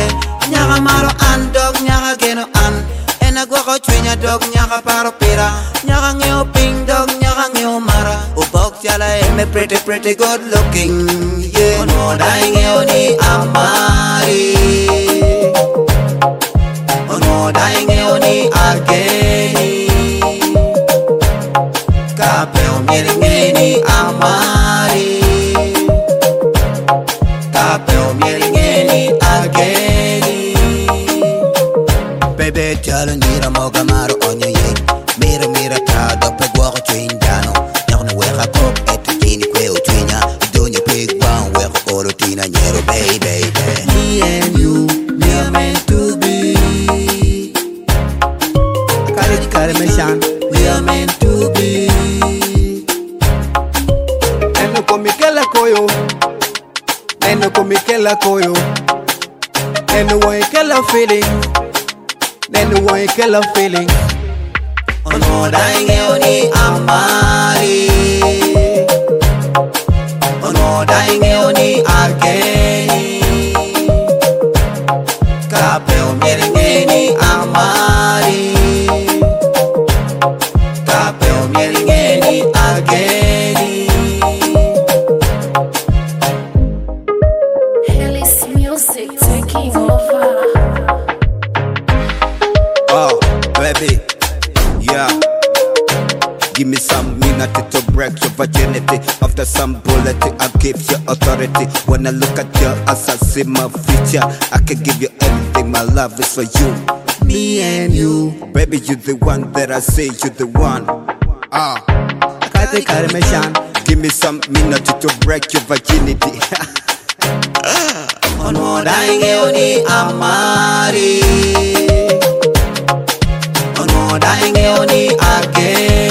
Nyaka maro an dog nyaka geno an. Ena gwako chwinya dog nyaka paro pira. Nyaka ngeo ping dog nyaka ngeo mara. Ubok chala eme pretty good looking. Yeah. Ono dai ngeo ni amari. Ono dai ngeo ni ageni. Kapeo miringeni amari. Kapeo miringeni ageni. Baby tell nira moga maro onyo ye. Mira ta do pe guaco chindano. Nyakno weka kop etu tini kwe utwinya. Donyo pig bang weka oro tina nyero baby. Me and you, we are meant to be. Kare meshan, we are meant to be. Eno komikela koyo. Eno komikela koyo. Eno waikela feeling. Eno waikela feeling. Ono dai ngeo ni amari. Ono dai ngeo ni ageni. Kapeo miringeni amari. Kapeo miringeni ageni. Hellis music taking over. Oh, baby, yeah. Give me some minute to break your virginity. After some bullet, I give you authority. When I look at you as I see my future, I can give you everything. My love is for you, Me and you. baby. You the one that I say you the one. Kare meshan. Give me some minute to break your virginity. Ono dai ngeo ni amari. Ono dai ngeo ni ageni.